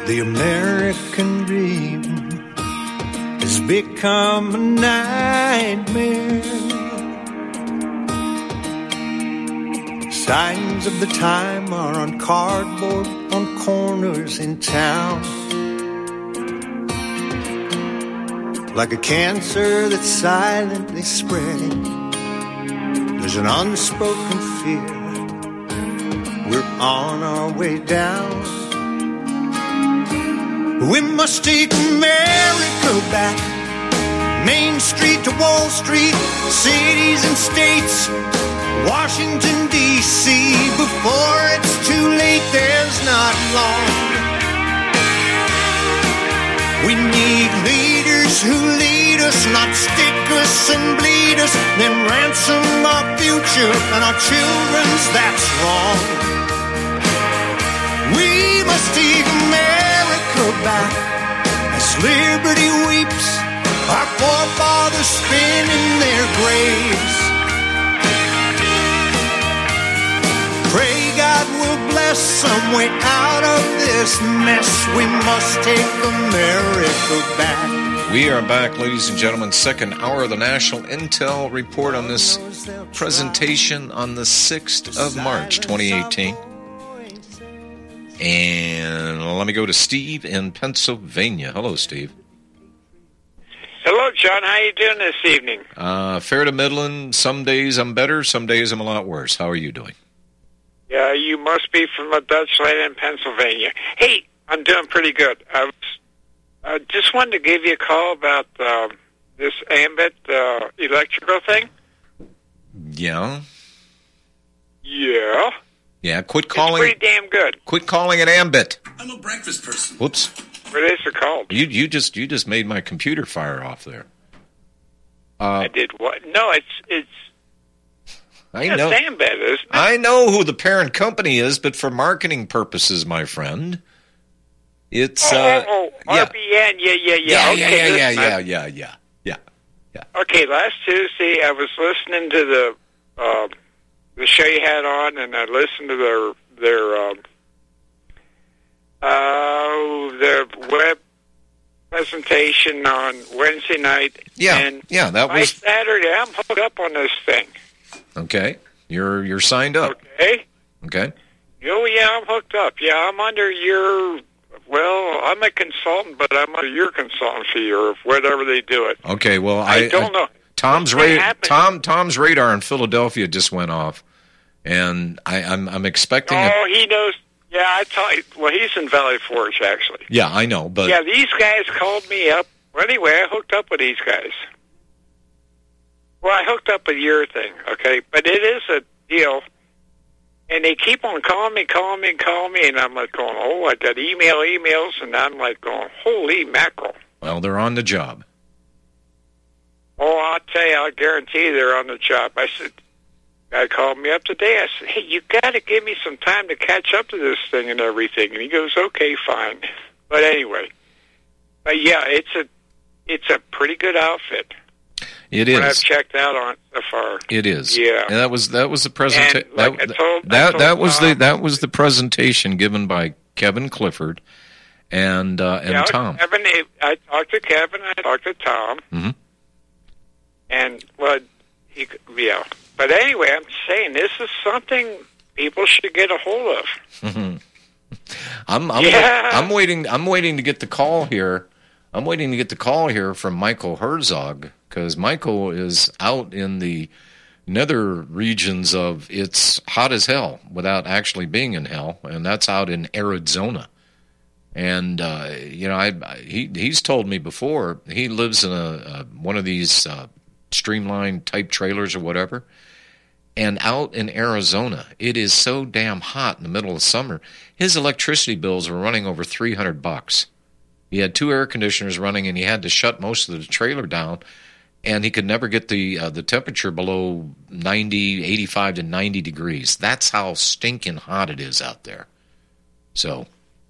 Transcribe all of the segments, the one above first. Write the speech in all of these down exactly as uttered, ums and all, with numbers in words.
The American dream has become a nightmare. Signs of the time are on cardboard on corners in town. Like a cancer that's silently spreading, there's an unspoken fear. We're on our way down. We must take America back. Main Street to Wall Street, cities and states, Washington, D C Before it's too late, there's not long. We need leaders who lead us, not stick us and bleed us, then ransom our future and our children's, that's wrong. We must take America back as liberty weeps, our forefathers spin in their graves. Pray God will bless some way out of this mess. We must take America back. We are back, ladies and gentlemen. Second hour of the National Intel Report on this presentation on the sixth of March, twenty eighteen. And let me go to Steve in Pennsylvania. Hello, Steve. Hello, John. How you doing this evening? Uh, fair to middling. Some days I'm better. Some days I'm a lot worse. How are you doing? Yeah, you must be from a Dutch land in Pennsylvania. Hey, I'm doing pretty good. I was, I just wanted to give you a call about uh, this Ambit uh, electrical thing. Yeah. Yeah. Yeah, quit calling. It's pretty damn good. Quit calling it Ambit. I'm a breakfast person. Whoops. What is it called? You you just you just made my computer fire off there. Uh, I did what? No, it's it's. I yeah, know. It's Ambit, isn't it? I know who the parent company is, but for marketing purposes, my friend, it's oh, uh, oh, oh yeah. R B N. Yeah, yeah, yeah. Yeah, okay, yeah, yeah, yeah, listen, yeah, yeah, yeah, yeah, yeah. Okay, last Tuesday I was listening to the uh, the show you had on, and I listened to their their um, uh, their web presentation on Wednesday night. Yeah, and yeah, that by was Saturday. I'm hooked up on this thing. okay. You're you're signed up. Okay. Okay. Oh yeah, I'm hooked up. Yeah, I'm under your. Well, I'm a consultant, but I'm under your consultant fee or whatever they do it. Okay. Well, I, I don't I, know. Tom's What radar. happened? Tom Tom's radar in Philadelphia just went off, and I, I'm I'm expecting. a, Oh, he knows. Yeah, I thought. Well, he's in Valley Forge, actually. yeah, I know, but Yeah, these guys called me up. Well, anyway, I hooked up with these guys. Well, I hooked up with your thing, okay? But it is a deal. And they keep on calling me, calling me, calling me, and I'm like going, oh, I got email, emails, and I'm like going, holy mackerel. well, they're on the job. Oh, I'll tell you, I'll guarantee they're on the job. I said, guy called me up today. I said, hey, you got to give me some time to catch up to this thing and everything. And he goes, okay, fine. But anyway, but yeah, it's a it's a pretty good outfit. It What I've is. checked out on it so far. It is. Yeah. And that was that was the presentation. And, like that, I told- I that told that was the Tom- that was the presentation given by Kevin Clifford and uh, and yeah, Tom. Kevin, I talked to Kevin. I talked to Tom. Mm-hmm. And well, he, yeah. But anyway, I'm saying this is something people should get a hold of. Mm-hmm. I'm I'm, Yeah. I'm waiting. I'm waiting to get the call here. I'm waiting to get the call here from Michael Herzog because Michael is out in the nether regions of it's hot as hell without actually being in hell, and that's out in Arizona. And uh, you know, I, I he he's told me before he lives in a, a one of these uh, streamlined type trailers or whatever. And out in Arizona, it is so damn hot in the middle of summer. His electricity bills were running over three hundred bucks. He had two air conditioners running, and he had to shut most of the trailer down. And he could never get the uh, the temperature below ninety, eighty-five to ninety degrees. That's how stinking hot it is out there. So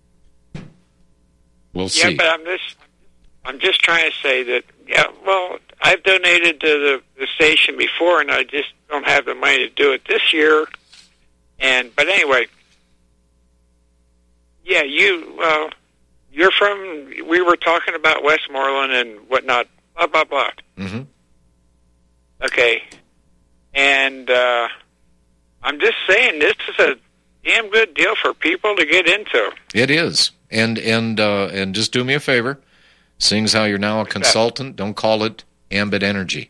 we'll see. Yeah, but I'm just I'm just trying to say that. Yeah, well, I've donated to the, the station before, and I just don't have the money to do it this year. And but anyway, yeah, you uh, you're from, we were talking about Westmoreland and whatnot, blah, blah, blah. Mm-hmm. Okay. And uh, I'm just saying, this is a damn good deal for people to get into. It is. And and uh, and just do me a favor, seeing as how you're now a consultant, don't call it Ambit Energy.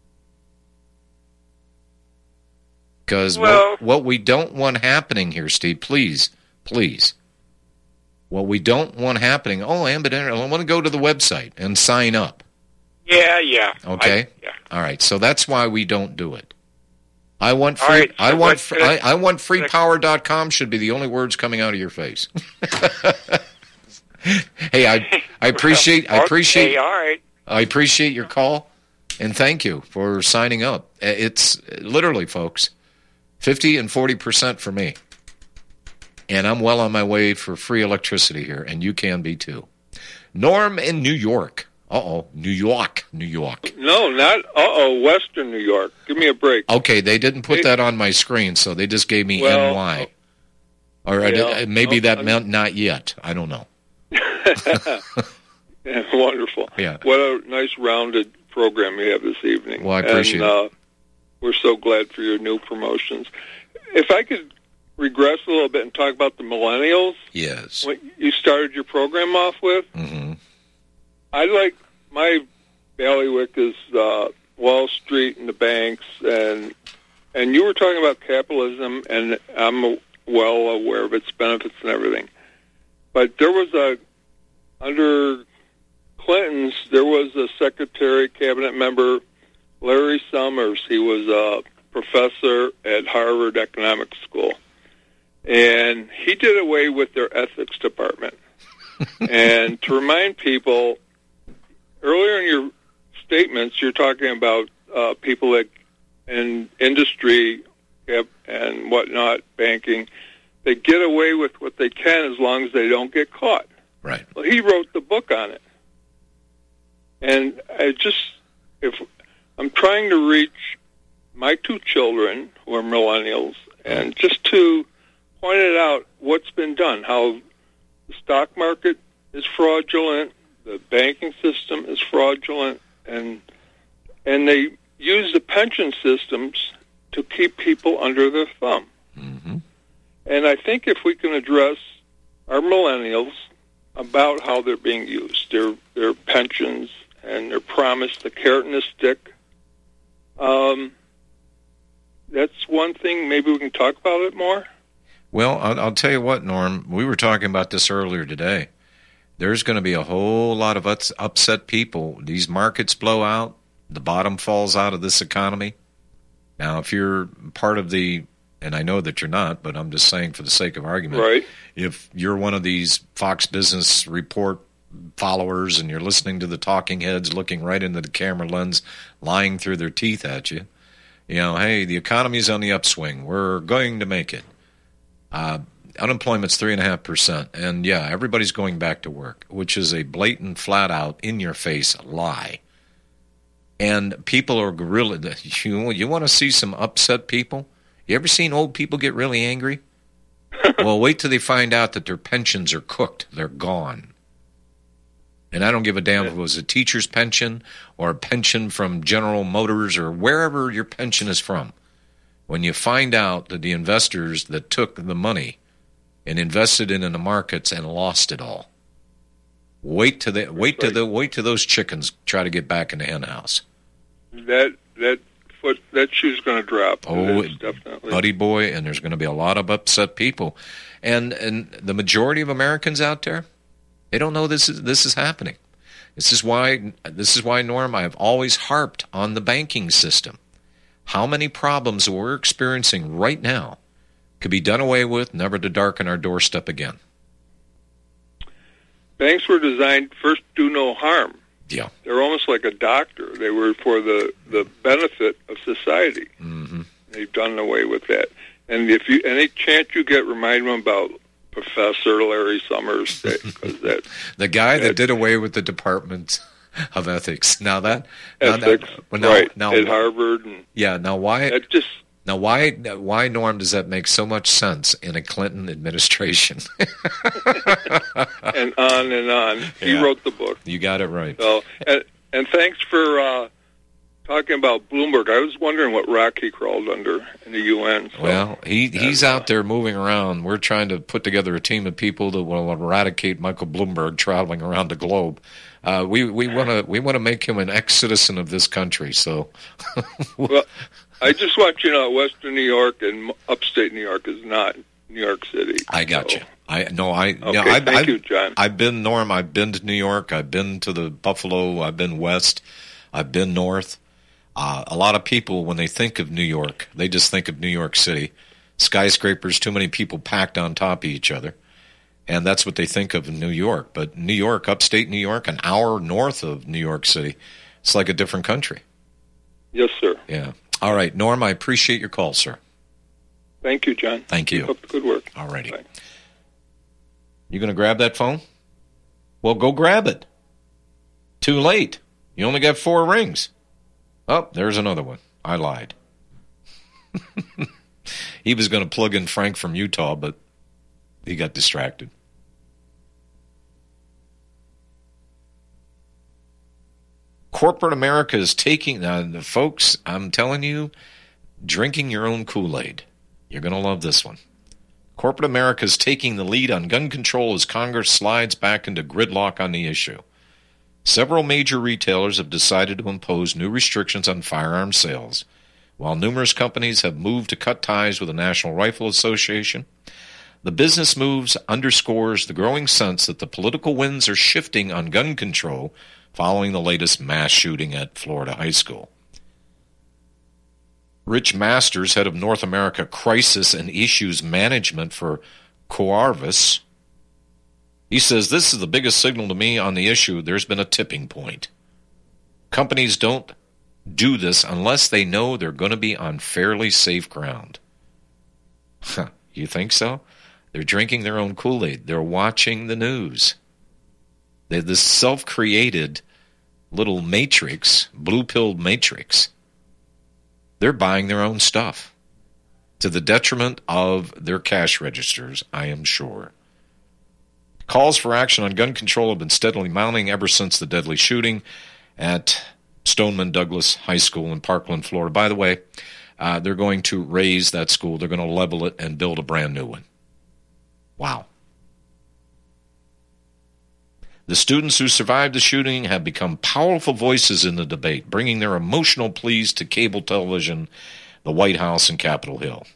Because well, what, what we don't want happening here, Steve, please, please, what we don't want happening, oh, Ambit Energy, I want to go to the website and sign up. Yeah, yeah. Okay? I, yeah. All right, so that's why we don't do it. I want free, right, so I want what, I, I want free power dot com should be the only words coming out of your face. Hey, I I appreciate I appreciate okay, all right. I appreciate your call, and thank you for signing up. It's literally, folks, fifty and forty percent for me, and I'm well on my way for free electricity here, and you can be too. Norm in New York. Uh-oh, New York, New York. No, not uh-oh, Western New York. Give me a break. Okay, they didn't put that on my screen, so they just gave me well, N Y. Or yeah, maybe no, that I'm, meant not yet. I don't know. Yeah, wonderful. Yeah. What a nice rounded program you have this evening. Well, I appreciate and, uh, it. We're so glad for your new promotions. If I could regress a little bit and talk about the millennials. Yes. What you started your program off with. Mm-hmm. I like, my bailiwick is uh, Wall Street and the banks, and and you were talking about capitalism, and I'm well aware of its benefits and everything. But there was a, under Clinton's, there was a secretary, cabinet member, Larry Summers. He was a professor at Harvard Economics School. And he did away with their ethics department. And to remind people, earlier in your statements, you're talking about uh, people that in industry and whatnot, banking, they get away with what they can as long as they don't get caught. Right. Well, he wrote the book on it. And I just, if I'm trying to reach my two children, who are millennials, and just to point it out what's been done, how the stock market is fraudulent, the banking system is fraudulent, and and they use the pension systems to keep people under their thumb. Mm-hmm. And I think if we can address our millennials about how they're being used, their their pensions and their promise, the carrot and the stick, um, that's one thing. Maybe we can talk about it more. Well, I'll, I'll tell you what, Norm. We were talking about this earlier today. There's going to be a whole lot of ups, upset people. These markets blow out. The bottom falls out of this economy. Now, if you're part of the, and I know that you're not, but I'm just saying for the sake of argument, right. If you're one of these Fox Business Report followers and you're listening to the talking heads looking right into the camera lens, lying through their teeth at you, you know, hey, the economy's on the upswing. We're going to make it. Uh, unemployment's three and a half percent, and yeah, everybody's going back to work, which is a blatant, flat-out, in-your-face lie. And people are really, you, you want to see some upset people? You ever seen old people get really angry? Well, wait till they find out that their pensions are cooked. They're gone. And I don't give a damn if it was a teacher's pension or a pension from General Motors or wherever your pension is from. When you find out that the investors that took the money and invested it in the markets and lost it all, wait till they wait till the wait till those chickens try to get back in the hen house. That that foot that shoe's going to drop. Oh, definitely, buddy boy, and there's going to be a lot of upset people, and and the majority of Americans out there, they don't know this is this is happening. This is why this is why Norm, I have always harped on the banking system. How many problems we're experiencing right now could be done away with, never to darken our doorstep again. Banks were designed first to do no harm. Yeah. They're almost like a doctor. They were for the, the benefit of society. Mm-hmm. They've done away with that. And if you any chance you get, remind them about Professor Larry Summers. That, that, the guy that, that did away with the Department of Ethics. Now that ethics, now that, well, now, right, now, at Harvard. And yeah, now why? That just Now, why, why, Norm, does that make so much sense in a Clinton administration? And on and on. He Yeah. wrote the book. You got it right. So, and, and thanks for uh, talking about Bloomberg. I was wondering what rock he crawled under in the U N. So. Well, he he's And, uh, out there moving around. We're trying to put together a team of people that will eradicate Michael Bloomberg traveling around the globe. Uh, we we want to we want to make him an ex-citizen of this country. So, Well, I just want you to know, Western New York and upstate New York is not New York City. I got So, you. I no, I Okay, no, I, thank I, you, John. I've been Norm. I've been to New York. I've been to the Buffalo. I've been west. I've been north. Uh, a lot of people, when they think of New York, they just think of New York City, skyscrapers, too many people packed on top of each other, and that's what they think of in New York. But New York, upstate New York, an hour north of New York City, it's like a different country. Yes, sir. Yeah. All right, Norm. I appreciate your call, sir. Thank you, John. Thank you. Keep up the good work. All righty. Bye. You going to grab that phone? Well, go grab it. Too late. You only got four rings. Oh, there's another one. I lied. He was going to plug in Frank from Utah, but he got distracted. Corporate America is taking, uh, the folks, I'm telling you, drinking your own Kool-Aid. You're going to love this one. Corporate America is taking the lead on gun control as Congress slides back into gridlock on the issue. Several major retailers have decided to impose new restrictions on firearm sales, while numerous companies have moved to cut ties with the National Rifle Association. The business moves underscores the growing sense that the political winds are shifting on gun control following the latest mass shooting at Florida High School. Rich Masters, head of North America Crisis and Issues Management for Coarvis, he says, "This is the biggest signal to me on the issue. There's been a tipping point. Companies don't do this unless they know they're going to be on fairly safe ground." Huh, you think so? They're drinking their own Kool-Aid. They're watching the news. They're this self-created little matrix, blue-pilled matrix. They're buying their own stuff to the detriment of their cash registers, I am sure. Calls for action on gun control have been steadily mounting ever since the deadly shooting at Stoneman Douglas High School in Parkland, Florida. By the way, uh, they're going to raise that school. They're going to level it and build a brand new one. Wow. The students who survived the shooting have become powerful voices in the debate, bringing their emotional pleas to cable television, the White House, and Capitol Hill.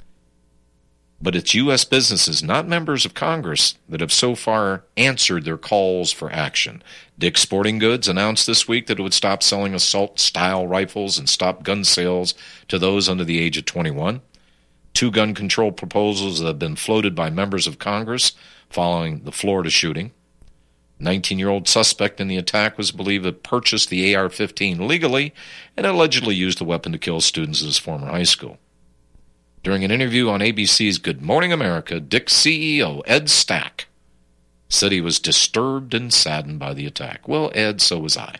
But it's U S businesses, not members of Congress, that have so far answered their calls for action. Dick's Sporting Goods announced this week that it would stop selling assault-style rifles and stop gun sales to those under the age of twenty-one. Two gun control proposals that have been floated by members of Congress following the Florida shooting. nineteen-year-old suspect in the attack was believed to have purchased the A R fifteen legally and allegedly used the weapon to kill students at his former high school. During an interview on A B C's Good Morning America, Dick's C E O, Ed Stack, said he was disturbed and saddened by the attack. Well, Ed, so was I.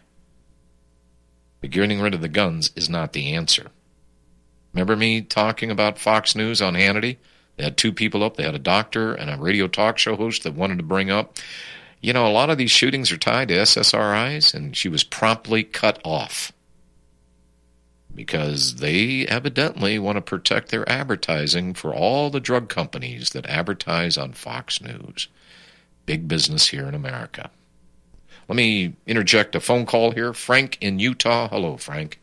But getting rid of the guns is not the answer. Remember me talking about Fox News on Hannity? They had two people up. They had a doctor and a radio talk show host that wanted to bring up, you know, a lot of these shootings are tied to S S R Is, and she was promptly cut off because they evidently want to protect their advertising for all the drug companies that advertise on Fox News. Big business here in America. Let me interject a phone call here. Frank in Utah. Hello, Frank.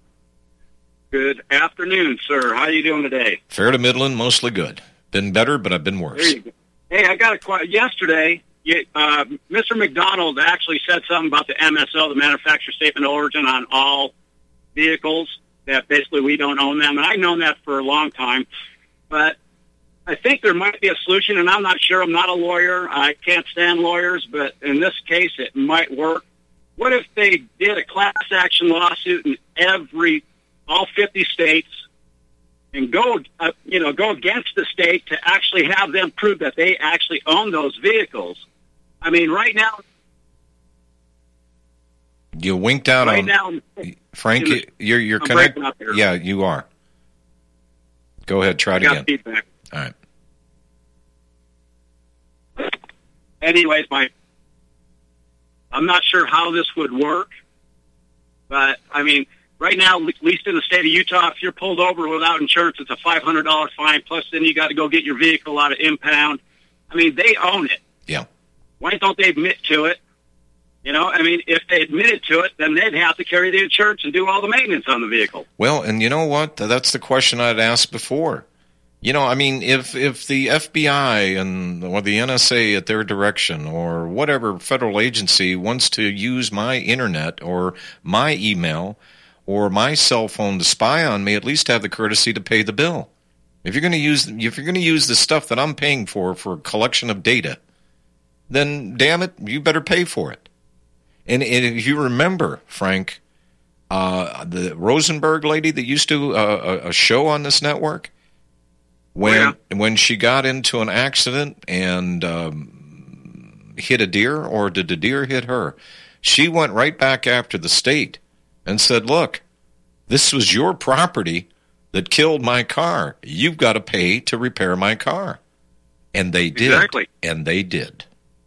Good afternoon, sir. How are you doing today? Fair to middling, mostly good. Been better, but I've been worse. There you go. Hey, I got a question. Yesterday, you, uh, Mister McDonald actually said something about the M S O, the Manufacturer Statement of Origin, on all vehicles, that basically we don't own them. And I've known that for a long time. But I think there might be a solution, and I'm not sure. I'm not a lawyer. I can't stand lawyers, but in this case, it might work. What if they did a class action lawsuit in every, all fifty states, and go, uh, you know, go against the state to actually have them prove that they actually own those vehicles? I mean, right now, You winked out right on now, Frank. you know, You're you're I'm connected. breaking up here. Yeah, you are. Go ahead. Try it I got again. feedback. All right. Anyways, my I'm not sure how this would work, but I mean, right now, at least in the state of Utah, if you're pulled over without insurance, it's a five hundred dollars fine. Plus, then you got to go get your vehicle out of impound. I mean, they own it. Yeah. Why don't they admit to it? You know, I mean, if they admitted to it, then they'd have to carry the insurance and do all the maintenance on the vehicle. Well, and you know what? That's the question I'd asked before. You know, I mean, if if the F B I and or the N S A at their direction or whatever federal agency wants to use my internet or my email or my cell phone to spy on me, at least have the courtesy to pay the bill. If you're going to use if you're going to use the stuff that I'm paying for for collection of data, then damn it, you better pay for it. And, and if you remember, Frank, uh, the Rosenberg lady that used to uh, a, a show on this network. When yeah. when she got into an accident and um, hit a deer, or did the deer hit her? She went right back after the state and said, look, this was your property that killed my car. You've got to pay to repair my car. And they did. Exactly. And they did.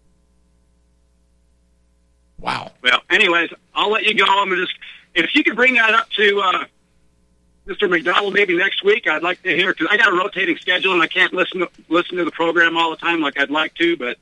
Wow. Well, anyways, I'll let you go. I'm just, if you could bring that up to uh, Mister McDonald maybe next week, I'd like to hear, because I got a rotating schedule and I can't listen to, listen to the program all the time like I'd like to, but...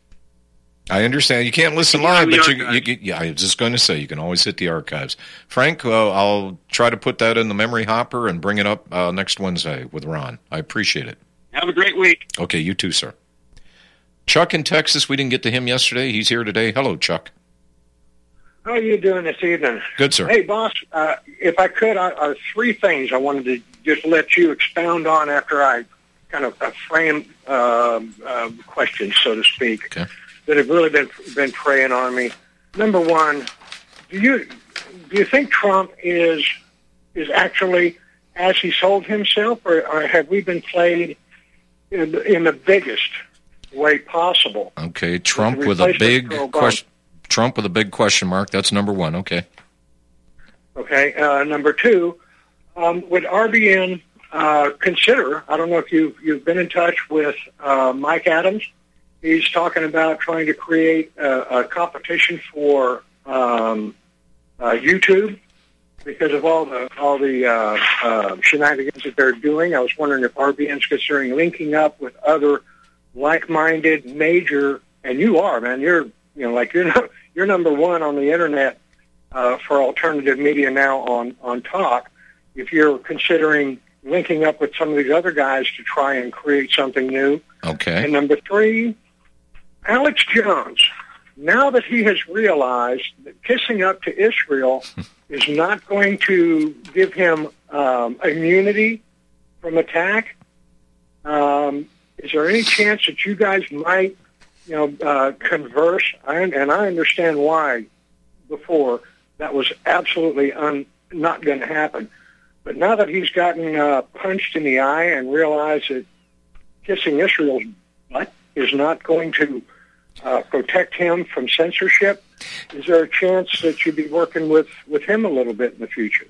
I understand. You can't listen You can live, have but the you, you, archives. yeah, I was just going to say, you can always hit the archives. Frank, uh, I'll try to put that in the memory hopper and bring it up uh, next Wednesday with Ron. I appreciate it. Have a great week. Okay, you too, sir. Chuck in Texas, we didn't get to him yesterday. He's here today. Hello, Chuck. How are you doing this evening? Good, sir. Hey, boss, uh, if I could, I, uh, three things I wanted to just let you expound on after I kind of uh, frame uh, uh, questions, so to speak, Okay. that have really been been preying on me. Number one, do you do you think Trump is is actually as he sold himself, or, or have we been played in, in the biggest way possible? Okay, Trump With with the a big replacement for Obama. question. Trump with a big question mark. That's number one. Okay. Okay. Uh, number two, um, would R B N uh, consider, I don't know if you've, you've been in touch with uh, Mike Adams. He's talking about trying to create a, a competition for um, uh, YouTube because of all the all the uh, uh, shenanigans that they're doing. I was wondering if R B N's considering linking up with other like-minded major, and you are, man, you're, you know, like you're no, you're number one on the internet uh, for alternative media now on, on Talk. If you're considering linking up with some of these other guys to try and create something new. Okay. And number three, Alex Jones, now that he has realized that kissing up to Israel is not going to give him um, immunity from attack, um, is there any chance that you guys might, you know, uh, converse? I, and I understand why before that was absolutely un, not going to happen. But now that he's gotten uh, punched in the eye and realized that kissing Israel's butt is not going to uh, protect him from censorship, is there a chance that you'd be working with, with him a little bit in the future?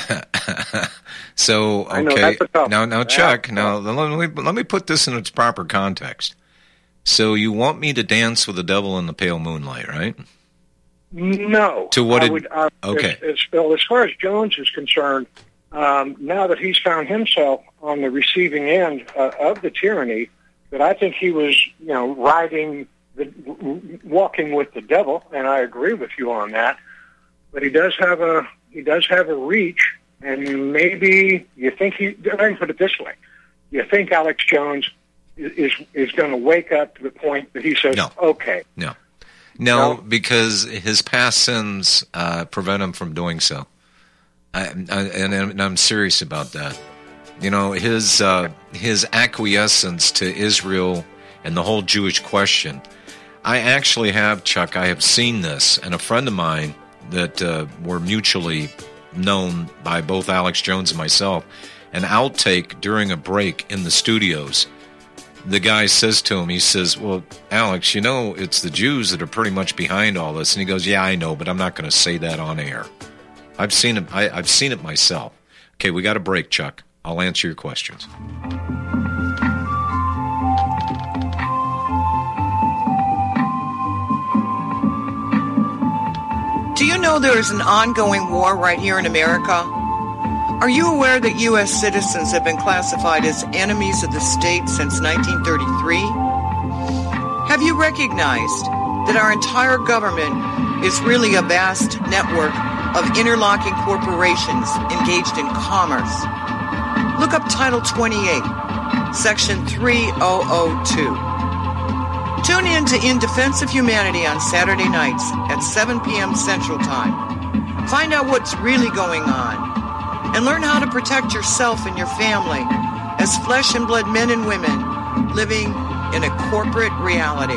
So, I know, okay. that's a tough Now, one. now, Chuck, now, let me, let me put this in its proper context. So you want me to dance with the devil in the pale moonlight, right? No. To what I it- would, I, okay. As, as, well, as far as Jones is concerned, um, now that he's found himself on the receiving end uh, of the tyranny, that I think he was, you know, riding, the, walking with the devil, and I agree with you on that. But he does have a he does have a reach, and maybe you think he. Let me put it this way: you think Alex Jones is is going to wake up to the point that he says, No. "Okay, No. No, No? because his past sins uh, prevent him from doing so. I, I, and, and I'm serious about that. You know, his uh, his acquiescence to Israel and the whole Jewish question. I actually have, Chuck, I have seen this, and a friend of mine that uh, were mutually known by both Alex Jones and myself, an outtake during a break in the studios. The guy says to him, he says, well, Alex, you know, it's the Jews that are pretty much behind all this. And he goes, yeah, I know, but I'm not going to say that on air. I've seen it. I, I've seen it myself. Okay, we got a break, Chuck. I'll answer your questions. Do you know there is an ongoing war right here in America? Are you aware that U S citizens have been classified as enemies of the state since nineteen thirty-three? Have you recognized that our entire government is really a vast network of interlocking corporations engaged in commerce? Look up Title twenty-eight, Section three thousand two. Tune in to In Defense of Humanity on Saturday nights at seven p.m. Central Time. Find out what's really going on and learn how to protect yourself and your family as flesh and blood men and women living in a corporate reality.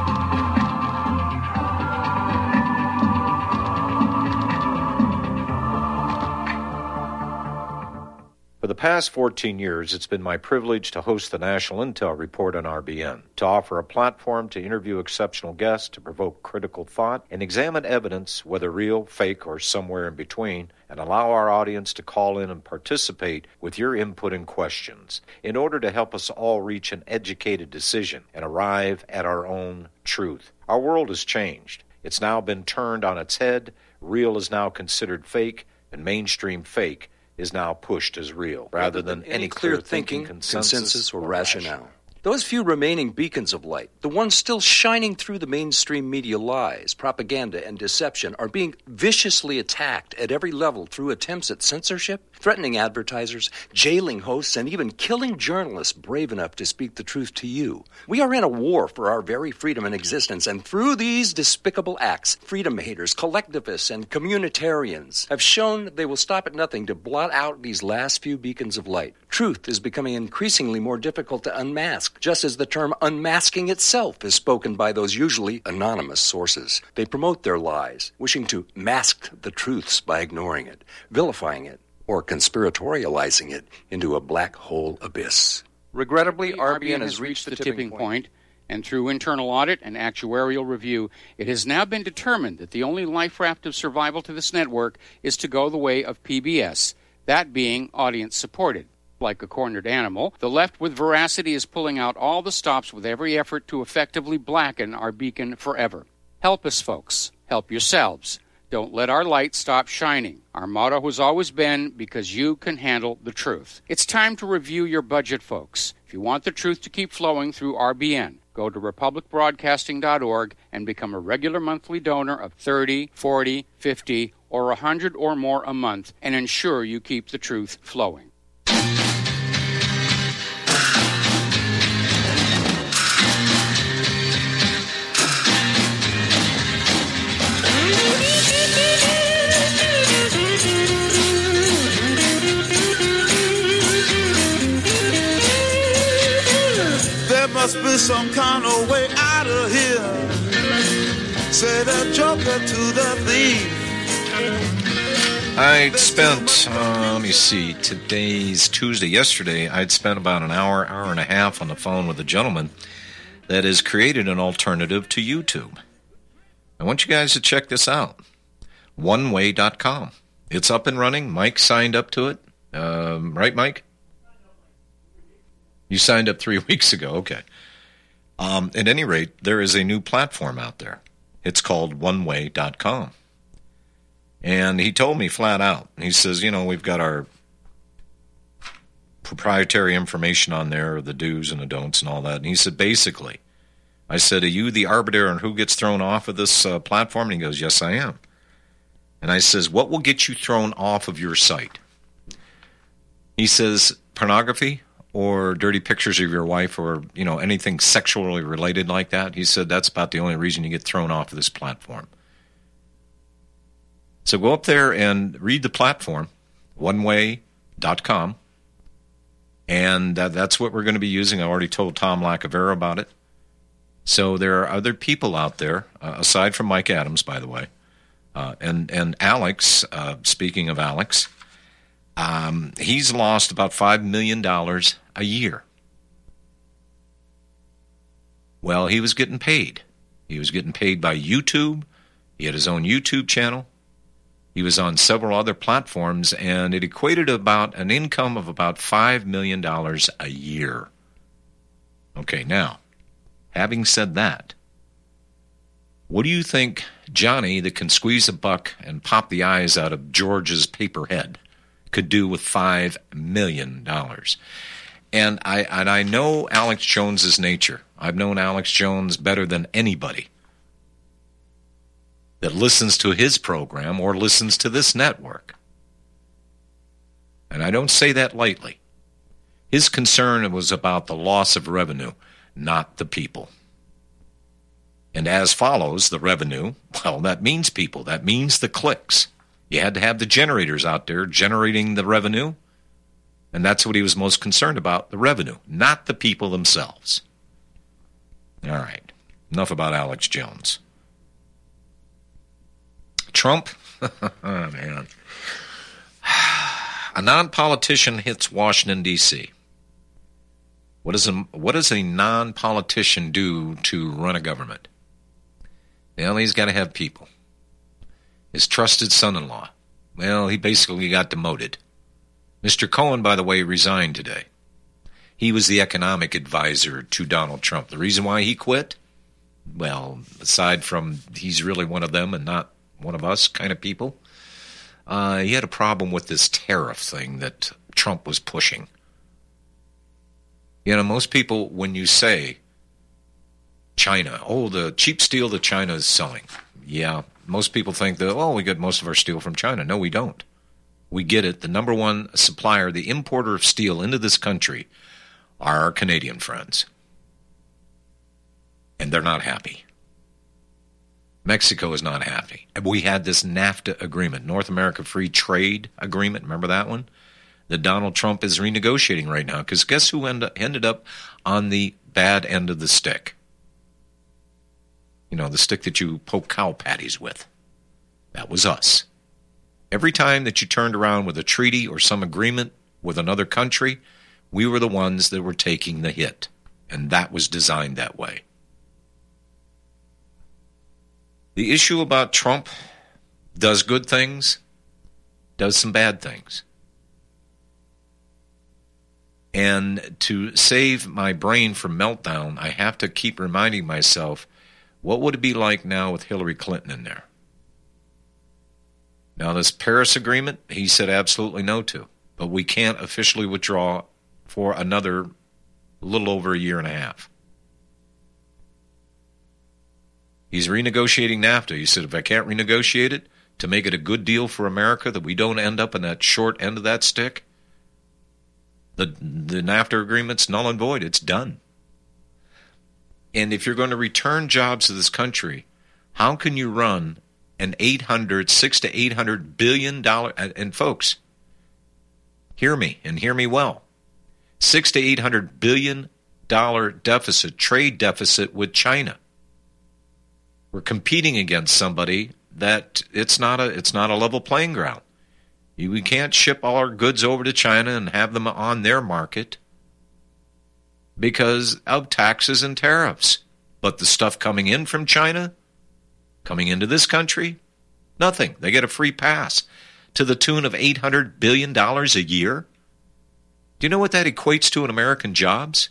For the past fourteen years, it's been my privilege to host the National Intel Report on R B N, to offer a platform to interview exceptional guests, to provoke critical thought, and examine evidence, whether real, fake, or somewhere in between, and allow our audience to call in and participate with your input and questions in order to help us all reach an educated decision and arrive at our own truth. Our world has changed. It's now been turned on its head. Real is now considered fake, and mainstream fake is now pushed as real, rather than any clear thinking, consensus, consensus or rationale. Those few remaining beacons of light, the ones still shining through the mainstream media lies, propaganda, and deception, are being viciously attacked at every level through attempts at censorship, threatening advertisers, jailing hosts, and even killing journalists brave enough to speak the truth to you. We are in a war for our very freedom and existence, and through these despicable acts, freedom haters, collectivists, and communitarians have shown they will stop at nothing to blot out these last few beacons of light. Truth is becoming increasingly more difficult to unmask, just as the term unmasking itself is spoken by those usually anonymous sources. They promote their lies, wishing to mask the truths by ignoring it, vilifying it, or conspiratorializing it into a black hole abyss. Regrettably, R B N has reached the tipping point, and through internal audit and actuarial review, it has now been determined that the only life raft of survival to this network is to go the way of P B S, that being audience-supported. Like a cornered animal, the left with veracity is pulling out all the stops with every effort to effectively blacken our beacon forever. Help us, folks. Help yourselves. Don't let our light stop shining. Our motto has always been, because you can handle the truth. It's time to review your budget, folks. If you want the truth to keep flowing through R B N, go to republic broadcasting dot org and become a regular monthly donor of thirty, forty, fifty, or one hundred or more a month and ensure you keep the truth flowing. Must be some kind of way out of here. Say the joker to the thief. I'd spent, uh, let me see, today's Tuesday. Yesterday, I'd spent about an hour, hour and a half on the phone with a gentleman that has created an alternative to YouTube. I want you guys to check this out. one way dot com. It's up and running. Mike signed up to it. Um, right, Mike? You signed up three weeks ago. Okay. Um, at any rate, there is a new platform out there. It's called one way dot com. And he told me flat out. He says, you know, we've got our proprietary information on there, the do's and the don'ts and all that. And he said, basically, I said, are you the arbiter on who gets thrown off of this uh, platform? And he goes, yes, I am. And I says, what will get you thrown off of your site? He says, pornography, or dirty pictures of your wife, or, you know, anything sexually related like that. He said that's about the only reason you get thrown off of this platform. So go up there and read the platform, one way dot com, and uh, that's what we're going to be using. I already told Tom Lacavera about it. So there are other people out there, uh, aside from Mike Adams, by the way, uh, and, and Alex, uh, speaking of Alex, Um, he's lost about five million dollars a year. Well, he was getting paid. He was getting paid by YouTube. He had his own YouTube channel. He He was on several other platforms, and it equated to about an income of about five million dollars a year. Okay, now, having said that, what do you think Johnny, that can squeeze a buck and pop the eyes out of George's paper head, could do with five million dollars? And I and I know Alex Jones's nature. I've known Alex Jones better than anybody that listens to his program or listens to this network. And I don't say that lightly. His concern was about the loss of revenue, not the people. And as follows, the revenue, well, that means people. That means the clicks. You had to have the generators out there generating the revenue. And that's what he was most concerned about, the revenue, not the people themselves. All right. Enough about Alex Jones. Trump, oh, man. A non-politician hits Washington, D C What does a, what does a non-politician do to run a government? Well, he's got to have people. His trusted son-in-law, well, he basically got demoted. Mister Cohen, by the way, resigned today. He was the economic advisor to Donald Trump. The reason why he quit? Well, aside from he's really one of them and not one of us kind of people, uh, he had a problem with this tariff thing that Trump was pushing. You know, most people, when you say China, oh, the cheap steel that China is selling, yeah, most people think that, oh, we get most of our steel from China. No, we don't. We get it. The number one supplier, the importer of steel into this country, are our Canadian friends. And they're not happy. Mexico is not happy. We had this NAFTA agreement, North America Free Trade Agreement. Remember that one? That Donald Trump is renegotiating right now. Because guess who end up, ended up on the bad end of the stick? You know, the stick that you poke cow patties with. That was us. Every time that you turned around with a treaty or some agreement with another country, we were the ones that were taking the hit. And that was designed that way. The issue about Trump does good things, does some bad things. And to save my brain from meltdown, I have to keep reminding myself, what would it be like now with Hillary Clinton in there? Now, this Paris Agreement, he said absolutely no to. But we can't officially withdraw for another little over a year and a half. He's renegotiating NAFTA. He said, if I can't renegotiate it to make it a good deal for America, that we don't end up in that short end of that stick, the, the NAFTA agreement's null and void. It's done. And if you're going to return jobs to this country, how can you run an eight hundred, six to eight hundred billion dollar, and folks, hear me and hear me well, six to eight hundred billion dollar deficit, trade deficit with China. We're competing against somebody that it's not a it's not a level playing ground. We can't ship all our goods over to China and have them on their market because of taxes and tariffs. But the stuff coming in from China, coming into this country, nothing. They get a free pass to the tune of eight hundred billion dollars a year. Do you know what that equates to in American jobs?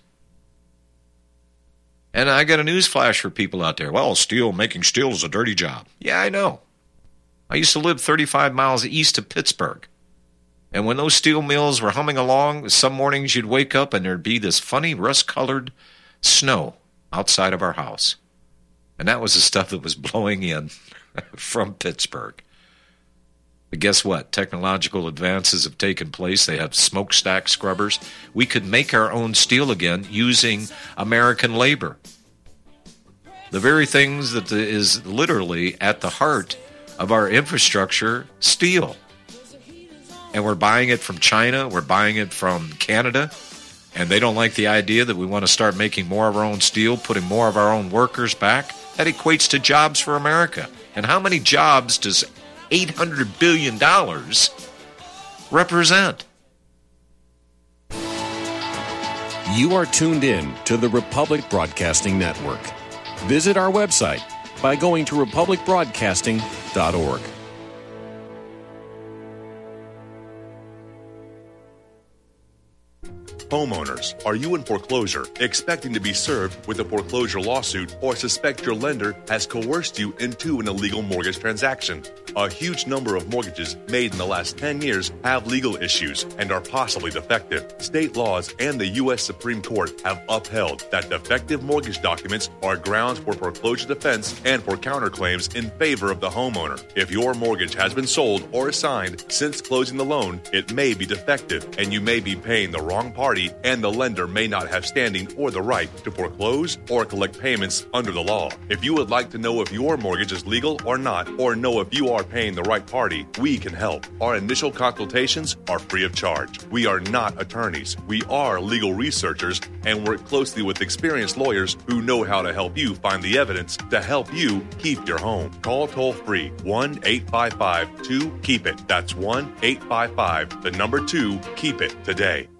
And I got a news flash for people out there. Well, steel, making steel is a dirty job. Yeah, I know. I used to live thirty-five miles east of Pittsburgh. And when those steel mills were humming along, some mornings you'd wake up and there'd be this funny rust-colored snow outside of our house. And that was the stuff that was blowing in from Pittsburgh. But guess what? Technological advances have taken place. They have smokestack scrubbers. We could make our own steel again using American labor. The very things that is literally at the heart of our infrastructure, steel. And we're buying it from China. We're buying it from Canada. And they don't like the idea that we want to start making more of our own steel, putting more of our own workers back. That equates to jobs for America. And how many jobs does eight hundred billion dollars represent? You are tuned in to the Republic Broadcasting Network. Visit our website by going to republic broadcasting dot org. Homeowners, are you in foreclosure, expecting to be served with a foreclosure lawsuit, or suspect your lender has coerced you into an illegal mortgage transaction? A huge number of mortgages made in the last ten years have legal issues and are possibly defective. State laws and the U S Supreme Court have upheld that defective mortgage documents are grounds for foreclosure defense and for counterclaims in favor of the homeowner. If your mortgage has been sold or assigned since closing the loan, it may be defective and you may be paying the wrong party, and the lender may not have standing or the right to foreclose or collect payments under the law. If you would like to know if your mortgage is legal or not, or know if you are paying the right party, we can help. Our initial consultations are free of charge. We are not attorneys. We are legal researchers and work closely with experienced lawyers who know how to help you find the evidence to help you keep your home. Call toll-free one eight five five two keep it. That's one eight five five, the number two, keep it today.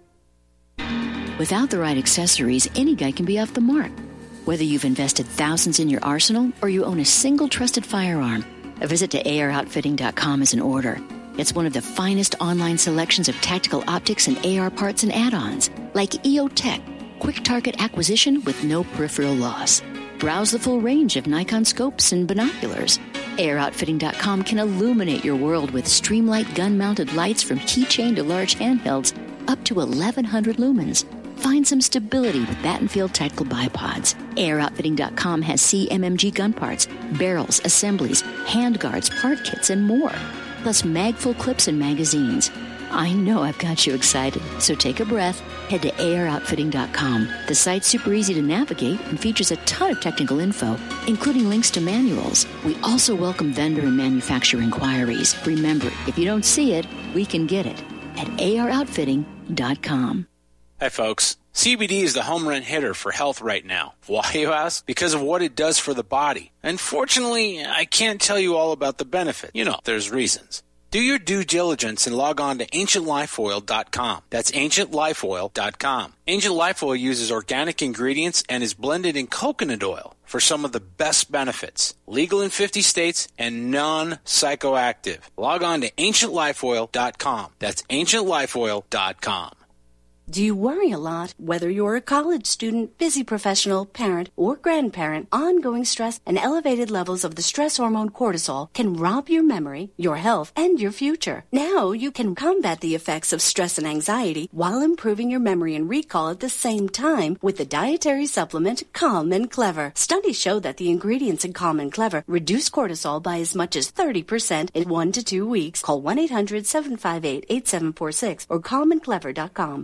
Without the right accessories, any guy can be off the mark. Whether you've invested thousands in your arsenal or you own a single trusted firearm, a visit to A R outfitting dot com is in order. It's one of the finest online selections of tactical optics and A R parts and add-ons, like E O Tech, quick target acquisition with no peripheral loss. Browse the full range of Nikon scopes and binoculars. A R outfitting dot com can illuminate your world with Streamlight gun-mounted lights from keychain to large handhelds up to eleven hundred lumens. Find some stability with Battenfield Tactical Bipods. A R outfitting dot com has C M M G gun parts, barrels, assemblies, handguards, part kits, and more. Plus mag-full clips and magazines. I know I've got you excited, so take a breath. Head to A R outfitting dot com. The site's super easy to navigate and features a ton of technical info, including links to manuals. We also welcome vendor and manufacturer inquiries. Remember, if you don't see it, we can get it at A R outfitting dot com. Hi, folks. C B D is the home run hitter for health right now. Why, you ask? Because of what it does for the body. Unfortunately, I can't tell you all about the benefit. You know, there's reasons. Do your due diligence and log on to ancient life oil dot com. That's ancient life oil dot com. Ancient Life Oil uses organic ingredients and is blended in coconut oil for some of the best benefits. Legal in fifty states and non-psychoactive. Log on to ancient life oil dot com. That's ancient life oil dot com. Do you worry a lot? Whether you're a college student, busy professional, parent, or grandparent, ongoing stress and elevated levels of the stress hormone cortisol can rob your memory, your health, and your future. Now you can combat the effects of stress and anxiety while improving your memory and recall at the same time with the dietary supplement Calm and Clever. Studies show that the ingredients in Calm and Clever reduce cortisol by as much as thirty percent in one to two weeks. Call one eight hundred seven five eight eight seven four six or calm and clever dot com.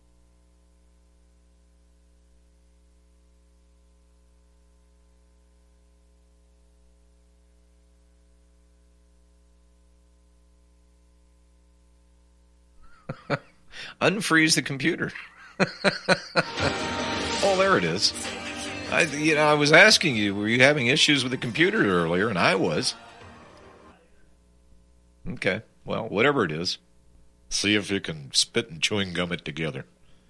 Unfreeze the computer. Oh, there it is. I, you know, I was asking you, were you having issues with the computer earlier? And I was. Okay, well, whatever it is, see if you can spit and chewing gum it together.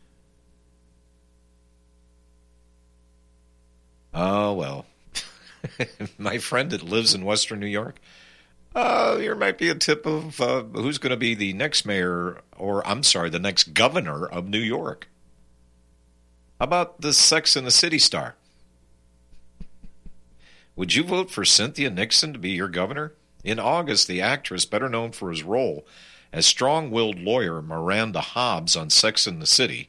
Oh, well. My friend that lives in Western New York, Uh, there might be a tip of uh, who's going to be the next mayor, or I'm sorry, the next governor of New York. How about the Sex and the City star? Would you vote for Cynthia Nixon to be your governor? In August, the actress, better known for his role as strong-willed lawyer Miranda Hobbs on Sex and the City,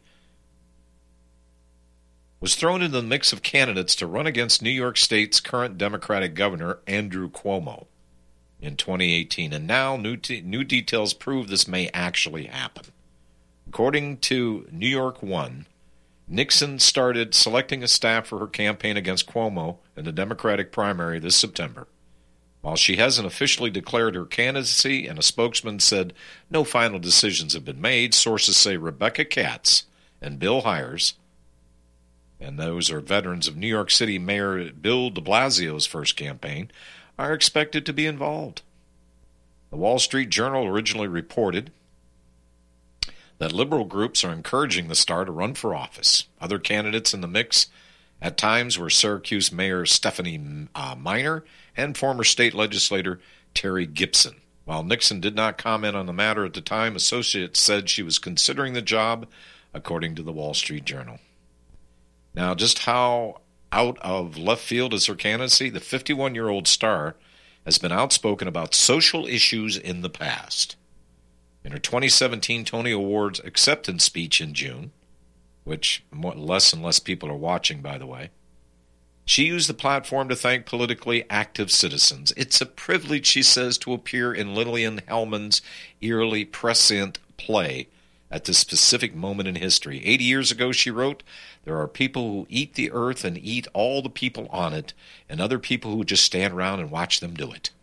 was thrown into the mix of candidates to run against New York State's current Democratic governor, Andrew Cuomo, in twenty eighteen, and now new t- new details prove this may actually happen. According to New York One, Nixon started selecting a staff for her campaign against Cuomo in the Democratic primary this September. While she hasn't officially declared her candidacy, and a spokesman said no final decisions have been made, sources say Rebecca Katz and Bill Hires, and those are veterans of New York City Mayor Bill de Blasio's first campaign, are expected to be involved. The Wall Street Journal originally reported that liberal groups are encouraging the star to run for office. Other candidates in the mix at times were Syracuse Mayor Stephanie uh, Miner and former state legislator Terry Gibson. While Nixon did not comment on the matter at the time, associates said she was considering the job according to the Wall Street Journal. Now, just how out of left field is her candidacy? The fifty-one-year-old star has been outspoken about social issues in the past. In her twenty seventeen Tony Awards acceptance speech in June, which more, less and less people are watching, by the way, she used the platform to thank politically active citizens. It's a privilege, she says, to appear in Lillian Hellman's eerily prescient play at this specific moment in history. Eighty years ago, she wrote, there are people who eat the earth and eat all the people on it, and other people who just stand around and watch them do it.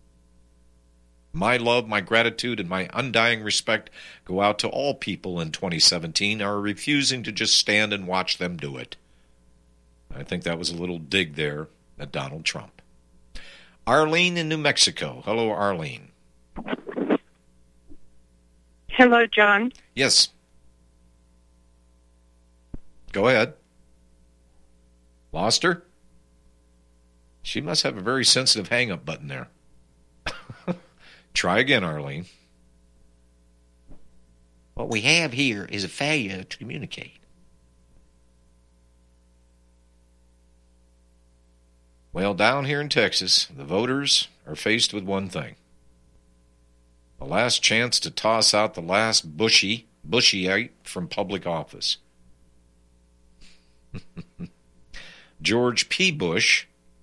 My love, my gratitude, and my undying respect go out to all people in twenty seventeen who are refusing to just stand and watch them do it. I think that was a little dig there at Donald Trump. Arlene in New Mexico. Hello, Arlene. Hello, John. Yes. Go ahead. Lost her? She must have a very sensitive hang-up button there. Try again, Arlene. What we have here is a failure to communicate. Well, down here in Texas, the voters are faced with one thing. The last chance to toss out the last Bushy, Bushyite from public office. George P. Bush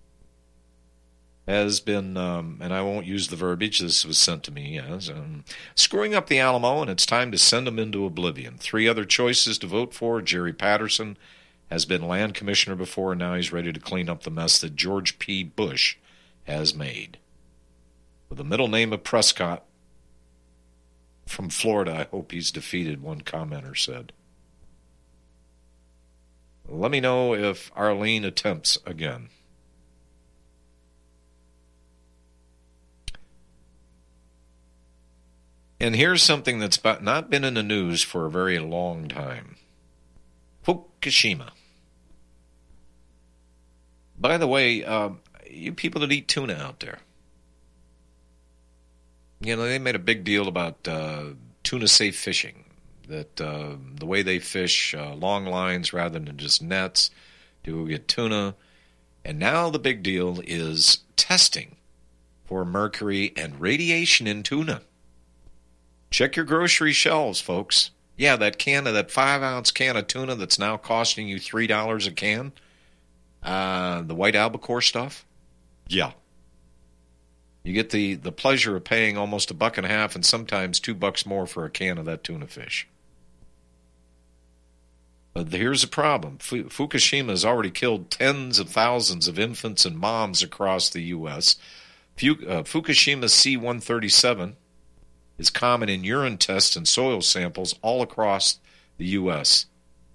has been, um, and I won't use the verbiage, this was sent to me as, um, screwing up the Alamo, and it's time to send him into oblivion. Three other choices to vote for. Jerry Patterson has been land commissioner before, and now he's ready to clean up the mess that George P. Bush has made. With the middle name of Prescott from Florida, I hope he's defeated, one commenter said. Let me know if Arlene attempts again. And here's something that's not been in the news for a very long time. Fukushima. By the way, uh, you people that eat tuna out there, you know, they made a big deal about uh, tuna-safe fishing, that uh, the way they fish uh, long lines rather than just nets to get tuna. And now the big deal is testing for mercury and radiation in tuna. Check your grocery shelves, folks. Yeah, that can of that five-ounce can of tuna that's now costing you three dollars a can, uh, the white albacore stuff, yeah. You get the, the pleasure of paying almost a buck and a half and sometimes two bucks more for a can of that tuna fish. But here's the problem. Fukushima has already killed tens of thousands of infants and moms across the U S Fukushima C one thirty-seven is common in urine tests and soil samples all across the U S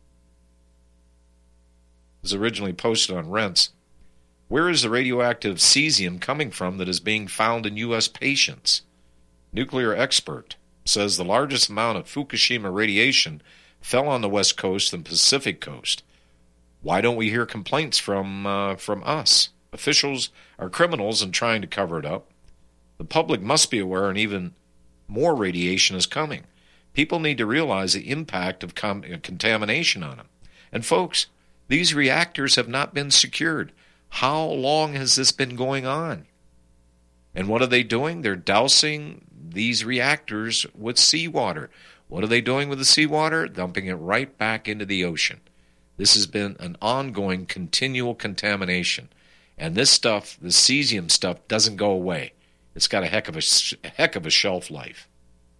It was originally posted on Rents. Where is the radioactive cesium coming from that is being found in U S patients? Nuclear expert says the largest amount of Fukushima radiation fell on the West Coast and Pacific Coast. Why don't we hear complaints from uh, from us? Officials are criminals in trying to cover it up. The public must be aware, and even more radiation is coming. People need to realize the impact of com- contamination on them. And folks, these reactors have not been secured. How long has this been going on? And what are they doing? They're dousing these reactors with seawater. What are they doing with the seawater? Dumping it right back into the ocean. This has been an ongoing, continual contamination. And this stuff, the cesium stuff, doesn't go away. It's got a heck of a, a heck of a shelf life.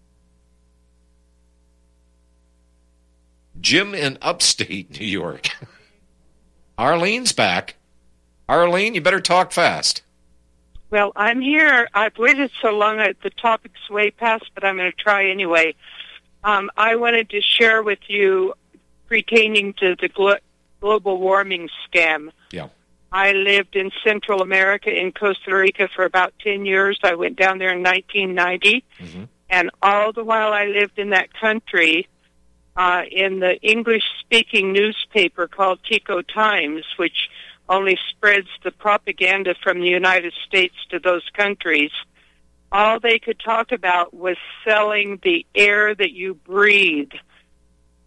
Jim in upstate New York. Arlene's back. Arlene, you better talk fast. Well, I'm here. I've waited so long that the topic's way past, but I'm going to try anyway. Um, I wanted to share with you pertaining to the glo- global warming scam. Yeah. I lived in Central America, in Costa Rica, for about ten years. I went down there in nineteen ninety. Mm-hmm. And all the while I lived in that country, uh, in the English-speaking newspaper called Tico Times, which only spreads the propaganda from the United States to those countries, all they could talk about was selling the air that you breathe,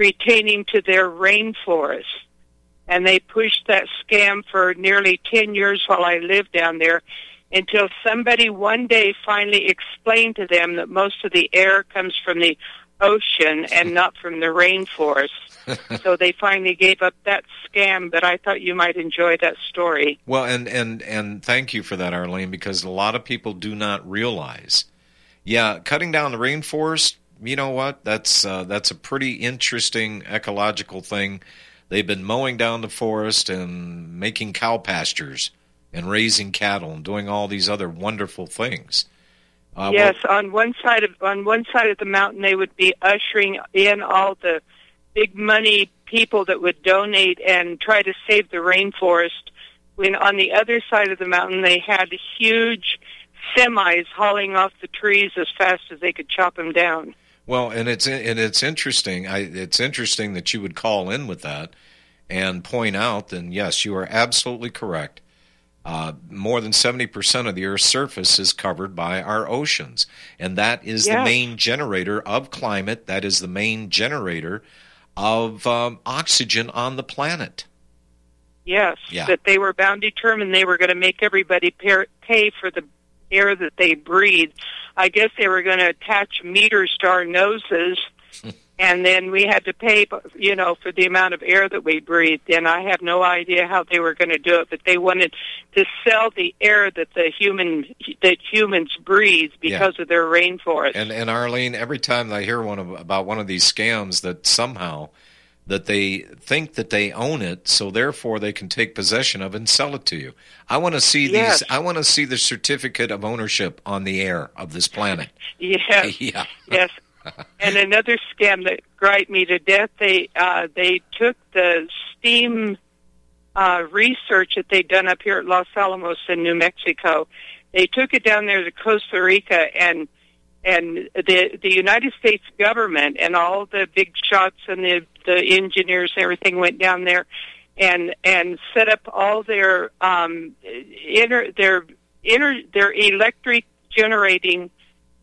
pertaining to their rainforest. And they pushed that scam for nearly ten years while I lived down there, until somebody one day finally explained to them that most of the air comes from the ocean and not from the rainforest. So they finally gave up that scam, but I thought you might enjoy that story. Well, and, and, and thank you for that, Arlene, because a lot of people do not realize. Yeah, cutting down the rainforest, you know what? That's uh, that's a pretty interesting ecological thing. They've been mowing down the forest and making cow pastures and raising cattle and doing all these other wonderful things. Uh, yes, well, on one side of on one side of the mountain, they would be ushering in all the big money people that would donate and try to save the rainforest. When on the other side of the mountain, they had huge semis hauling off the trees as fast as they could chop them down. Well, and it's and it's interesting. I, it's interesting that you would call in with that and point out. And yes, you are absolutely correct. Uh, more than seventy percent of the Earth's surface is covered by our oceans, and that is yes. the main generator of climate. That is the main generator of um, oxygen on the planet. Yes, yeah. That they were bound determined they were going to make everybody pay, pay for the air that they breathe. I guess they were going to attach meters to our noses, and then we had to pay, you know, for the amount of air that we breathed. And I have no idea how they were going to do it, but they wanted to sell the air that the human that humans breathe because yeah. of their rainforest. And and Arlene, every time I hear one of, about one of these scams, that somehow that they think that they own it, so therefore they can take possession of it and sell it to you. I want to see yes. these. I want to see the certificate of ownership on the air of this planet. Yes, yeah, yes. And another scam that griped me to death. They uh, they took the steam uh, research that they'd done up here at Los Alamos in New Mexico. They took it down there to Costa Rica, and and the the United States government and all the big shots and the the engineers and everything went down there and and set up all their um inner their inner their electric generating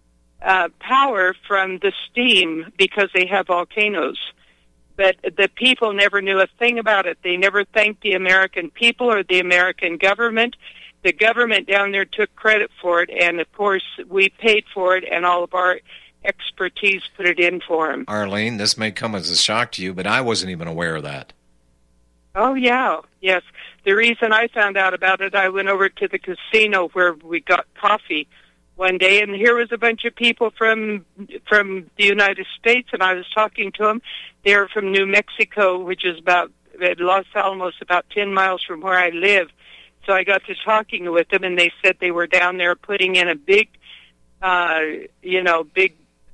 uh power from the steam because they have volcanoes. But the people never knew a thing about it. They never thanked the American people or the American government. The government down there took credit for it, and of course we paid for it, and all of our expertise put it in for them. Arlene, this may come as a shock to you, but I wasn't even aware of that. Oh, yeah, yes. The reason I found out about it, I went over to the casino where we got coffee one day, and here was a bunch of people from from the United States, and I was talking to them. They were from New Mexico, which is about, at Los Alamos, about ten miles from where I live. So I got to talking with them, and they said they were down there putting in a big, uh, you know, big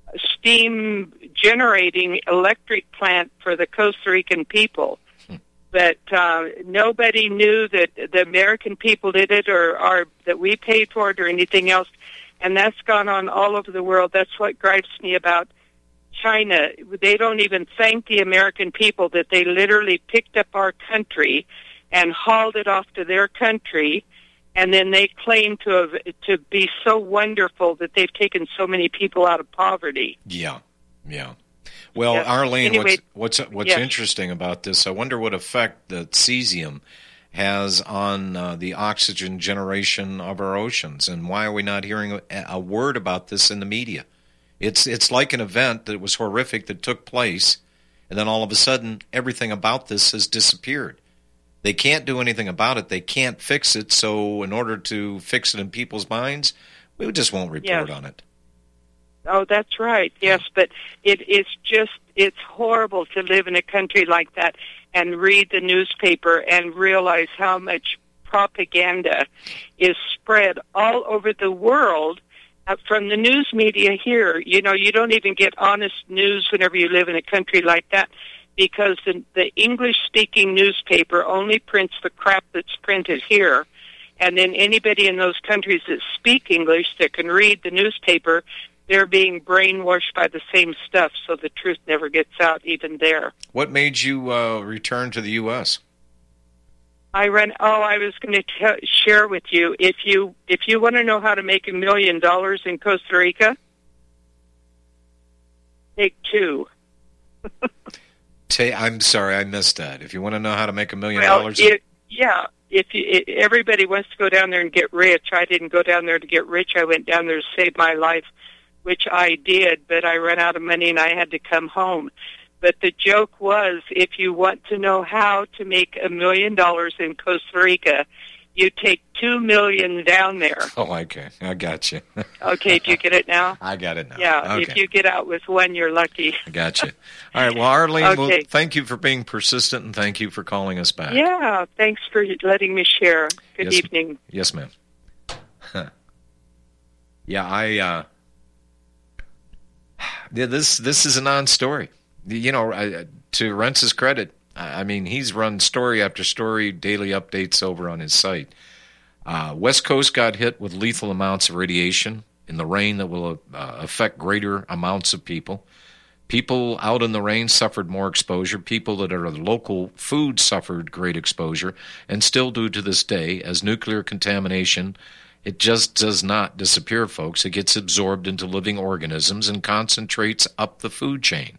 steam generating electric plant for the Costa Rican people. Hmm. But uh, nobody knew that the American people did it, or, or that we paid for it, or anything else. And that's gone on all over the world. That's what gripes me about China. They don't even thank the American people that they literally picked up our country and hauled it off to their country, and then they claim to have to be so wonderful that they've taken so many people out of poverty. Yeah, yeah. Well, yes. Arlene, anyway, what's what's what's yes. interesting about this? I wonder what effect that cesium has on uh, the oxygen generation of our oceans, and why are we not hearing a, a word about this in the media? It's it's like an event that was horrific that took place, and then all of a sudden, everything about this has disappeared. They can't do anything about it. They can't fix it. So in order to fix it in people's minds, we just won't report yes. on it. Oh, that's right. Yes, but it is just, it's horrible to live in a country like that and read the newspaper and realize how much propaganda is spread all over the world uh, from the news media here. You know, you don't even get honest news whenever you live in a country like that, because the, the English-speaking newspaper only prints the crap that's printed here. And then anybody in those countries that speak English that can read the newspaper, they're being brainwashed by the same stuff, so the truth never gets out even there. What made you uh, return to the U S? I ran. Oh, I was going to share with you. If you if you want to know how to make a million dollars in Costa Rica, take two. Ta- I'm sorry, I missed that. If you want to know how to make a million Well, dollars, it, yeah. If you, it, everybody wants to go down there and get rich, I didn't go down there to get rich. I went down there to save my life, which I did, but I ran out of money and I had to come home. But the joke was, if you want to know how to make a million dollars in Costa Rica, you take two million down there. Oh, okay. I got you. Okay, do you get it now? I got it now. Yeah, okay. If you get out with one, you're lucky. I got you. All right, well, Arlene, Okay. well, thank you for being persistent, and thank you for calling us back. Yeah, thanks for letting me share. Good Yes, evening. Yes, ma'am. Yeah, I. Uh, yeah, this this is a non-story. You know, I, to Rentz's credit, I mean, he's run story after story, daily updates over on his site. Uh, West Coast got hit with lethal amounts of radiation in the rain that will uh, affect greater amounts of people. People out in the rain suffered more exposure. People that are local food suffered great exposure, and still do to this day, as nuclear contamination, it just does not disappear, folks. It gets absorbed into living organisms and concentrates up the food chain.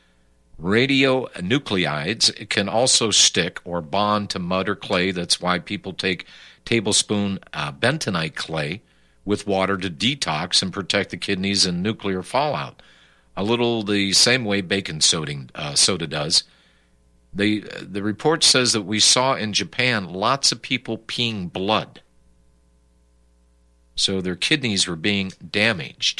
Radionuclides can also stick or bond to mud or clay. That's why people take tablespoon uh, bentonite clay with water to detox and protect the kidneys and nuclear fallout. A little the same way baking soda, uh, soda does. The, the report says that we saw in Japan lots of people peeing blood. So their kidneys were being damaged.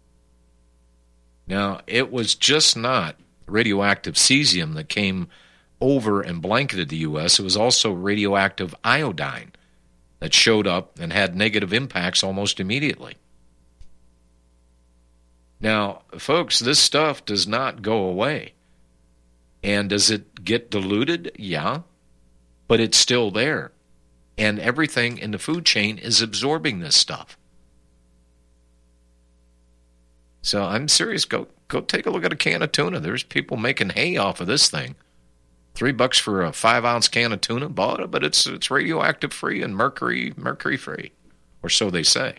Now, it was just not radioactive cesium that came over and blanketed the U S It was also radioactive iodine that showed up and had negative impacts almost immediately. Now, folks, this stuff does not go away. And does it get diluted? Yeah. But it's still there. And everything in the food chain is absorbing this stuff. So I'm serious. Go go take a look at a can of tuna. There's people making hay off of this thing. Three bucks for a five-ounce can of tuna. Bought it, but it's it's radioactive free and mercury mercury free, or so they say.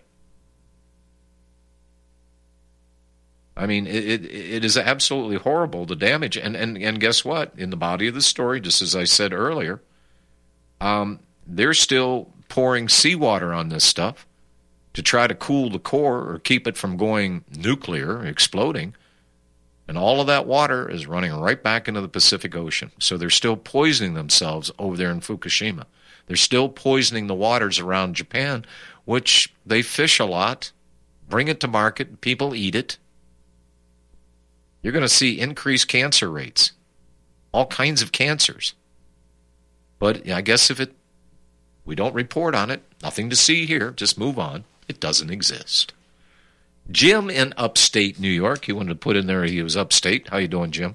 I mean, it, it it is absolutely horrible, the damage. And, and, and guess what? In the body of the story, just as I said earlier, um, they're still pouring seawater on this stuff to try to cool the core or keep it from going nuclear, exploding. And all of that water is running right back into the Pacific Ocean. So they're still poisoning themselves over there in Fukushima. They're still poisoning the waters around Japan, which they fish a lot, bring it to market, people eat it. You're going to see increased cancer rates, all kinds of cancers. But I guess if it we don't report on it, nothing to see here, just move on. It doesn't exist. Jim in upstate New York, he wanted to put in there he was upstate. How you doing, Jim?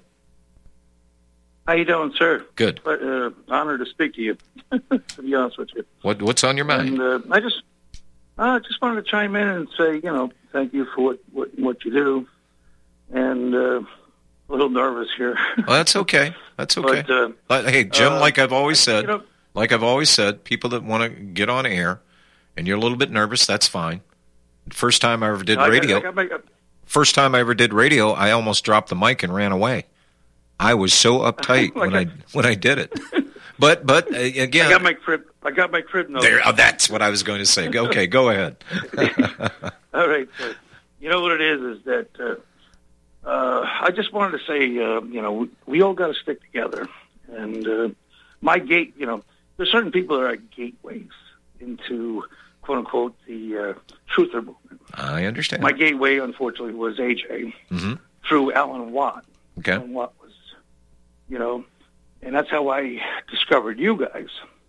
How you doing, sir? Good. Uh, honor to speak to you, to be honest with you. What What's on your mind? And, uh, I just I just wanted to chime in and say, you know, thank you for what, what, what you do. And uh, a little nervous here. Well, that's okay. That's okay. But, uh, hey, Jim, uh, like I've always said, you know, like I've always said, people that want to get on air and you're a little bit nervous, that's fine. First time I ever did I got- radio, I got my- first time I ever did radio, I almost dropped the mic and ran away. I was so uptight when I when I did it. But but uh, again, I got my crib. I got my crib note. there. Oh, that's what I was going to say. Okay, go ahead. All right. Uh, you know what it is is that uh, uh, I just wanted to say, uh, you know, we, we all got to stick together. And uh, my gate, you know, there's certain people that are gateways into quote unquote the uh, truther movement. I understand. My gateway, unfortunately, was A J Mm-hmm. through Alan Watt. Okay. Alan Watt was, you know, and that's how I discovered you guys.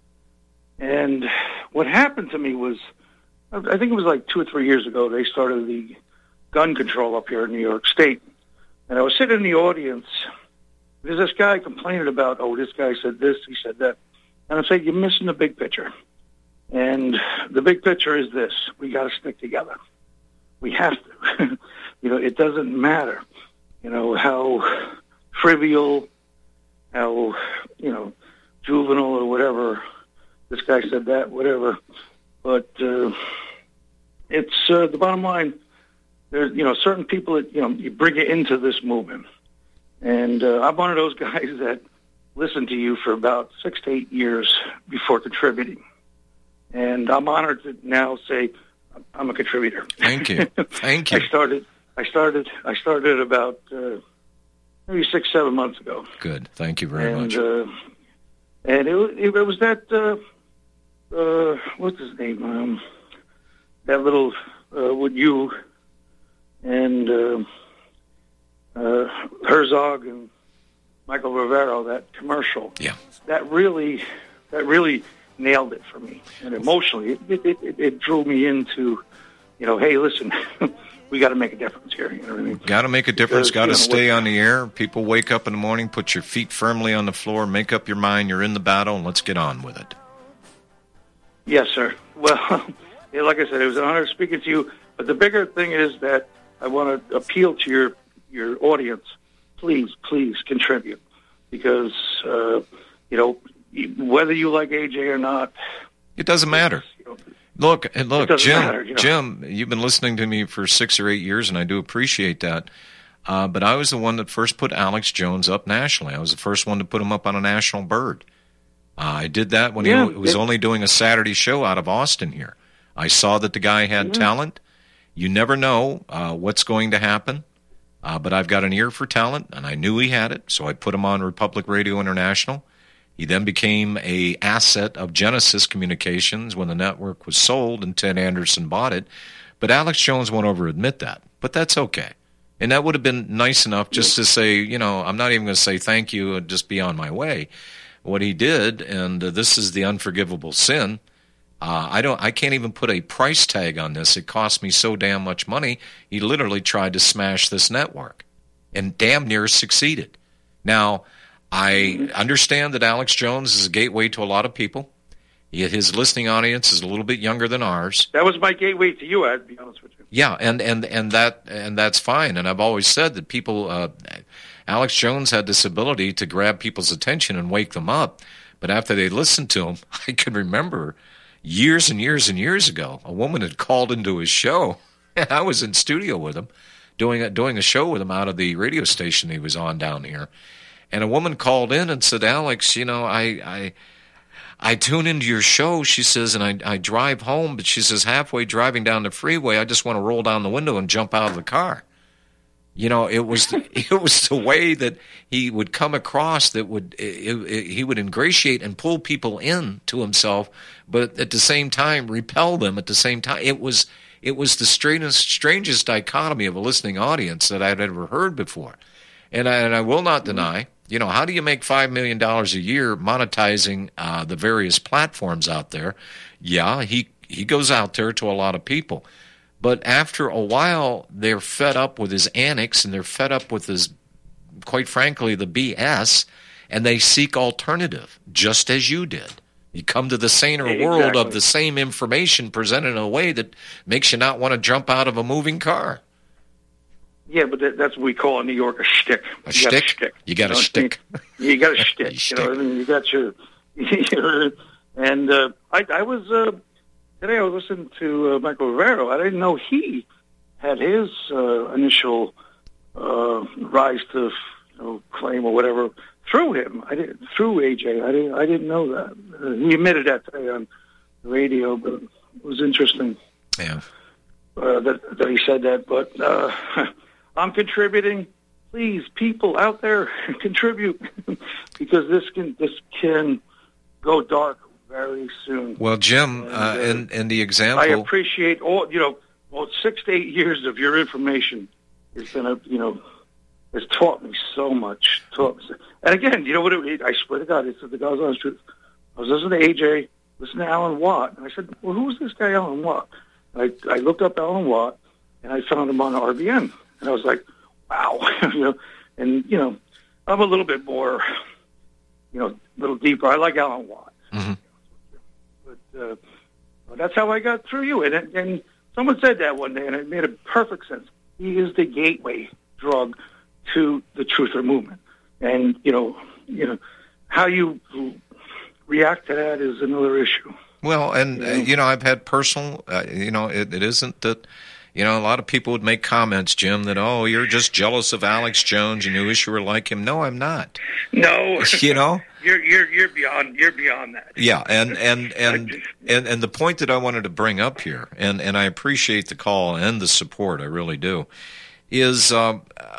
And what happened to me was, I think it was like two or three years ago, they started the gun control up here in New York State. And I was sitting in the audience. There's this guy complaining about, oh, this guy said this, he said that. And I'm saying, you're missing the big picture. And the big picture is this. We got to stick together. We have to. You know, it doesn't matter, you know, how trivial, how, you know, juvenile or whatever. This guy said that, whatever. But uh, it's uh, the bottom line. There's, you know, certain people that, you know, you bring it into this movement. And uh, I'm one of those guys that listened to you for about six to eight years before contributing. And I'm honored to now say I'm a contributor. Thank you. Thank you. I started, I started, I started about uh, maybe six, seven months ago. Good. Thank you very and, much. Uh, and it, it, it was that, uh, uh, what's his name? Um, that little, uh, with you and uh, uh, Herzog and Michael Rivero, that commercial. Yeah. That really, that really nailed it for me. And emotionally, it, it, it, it drew me into, you know, hey, listen, we got to make a difference here. You know what I mean? Got to make a difference. Got to you know, stay what- on the air. People wake up in the morning, put your feet firmly on the floor, make up your mind. You're in the battle, and let's get on with it. Yes, sir. Well, yeah, like I said, it was an honor speaking to you. But the bigger thing is that I want to appeal to your your audience. Please, please contribute, because uh, you know, whether you like A J or not, It doesn't matter. Look, and look, doesn't Jim. matter, you know. Jim, you've been listening to me for six or eight years, and I do appreciate that. Uh, but I was the one that first put Alex Jones up nationally. I was the first one to put him up on a national bird. Uh, I did that when Yeah, he was it- only doing a Saturday show out of Austin here. I saw that the guy had Mhm. talent. You never know uh, what's going to happen, uh, but I've got an ear for talent, and I knew he had it, so I put him on Republic Radio International. He then became a asset of Genesis Communications when the network was sold and Ted Anderson bought it. But Alex Jones won't ever admit that. But that's okay. And that would have been nice enough just to say, you know, I'm not even going to say thank you and just be on my way. What he did, and uh, this is the unforgivable sin, uh, I don't, I can't even put a price tag on this. It cost me so damn much money. He literally tried to smash this network and damn near succeeded. Now, I understand that Alex Jones is a gateway to a lot of people. Yet his listening audience is a little bit younger than ours. that was my gateway to you. I'd be honest with you. Yeah, and, and, and that and that's fine. And I've always said that people, uh, Alex Jones had this ability to grab people's attention and wake them up. But after they listened to him, I can remember years and years and years ago, a woman had called into his show, and I was in studio with him, doing a, doing a show with him out of the radio station he was on down here. And a woman called in and said, Alex, you know, I I, I tune into your show, she says, and I, I drive home, but she says, halfway driving down the freeway, I just want to roll down the window and jump out of the car. You know, it was the, it was the way that he would come across that would it, it, he would ingratiate and pull people in to himself, but at the same time repel them at the same time. It was it was the strangest strangest dichotomy of a listening audience that I'd ever heard before. And I, and I will not deny, you know, how do you make five million dollars a year monetizing uh, the various platforms out there? Yeah, he, he goes out there to a lot of people. But after a while, they're fed up with his antics, and they're fed up with his, quite frankly, the B S, and they seek alternative, just as you did. You come to the saner Exactly. world of the same information presented in a way that makes you not want to jump out of a moving car. Yeah, but that, that's what we call in New York a shtick. A You got a shtick? shtick. You got a know, shtick. You got a shtick. You know, I mean, you got your. You know, and uh, I, I was uh, today. I was listening to uh, Michael Rivero. I didn't know he had his uh, initial uh, rise to, you know, claim or whatever through him. I didn't through A J. I didn't. I didn't know that. Uh, he admitted that today on the radio, but it was interesting. Yeah. Uh, that that he said that, but. Uh, I'm contributing. Please, people out there, contribute because this can this can go dark very soon. Well, Jim, And, uh, uh, in, in the example... I appreciate all you know. Well, six to eight years of your information is gonna you know has taught me so much. Taught me so, and again, you know what? It, I swear to God, it's the God's honest truth. I was listening to A J, listening to Alan Watt, and I said, "Well, who's this guy, Alan Watt?" And I I looked up Alan Watt, and I found him on R B N. And I was like, wow, you know, and, you know, I'm a little bit more, you know, a little deeper. I like Alan Watt. Mm-hmm. But uh, well, that's how I got through you. And, and someone said that one day, and it made a perfect sense. He is the gateway drug to the truther movement. And, you know, you know, how you react to that is another issue. Well, and, uh, you know, I've had personal, uh, you know, it, it isn't that... You know, a lot of people would make comments, Jim, that, oh, you're just jealous of Alex Jones and you wish you were like him. No, I'm not. No. You know? You're you're you're beyond you're beyond that. Yeah, and and and, and and the point that I wanted to bring up here, and, and I appreciate the call and the support, I really do, is uh,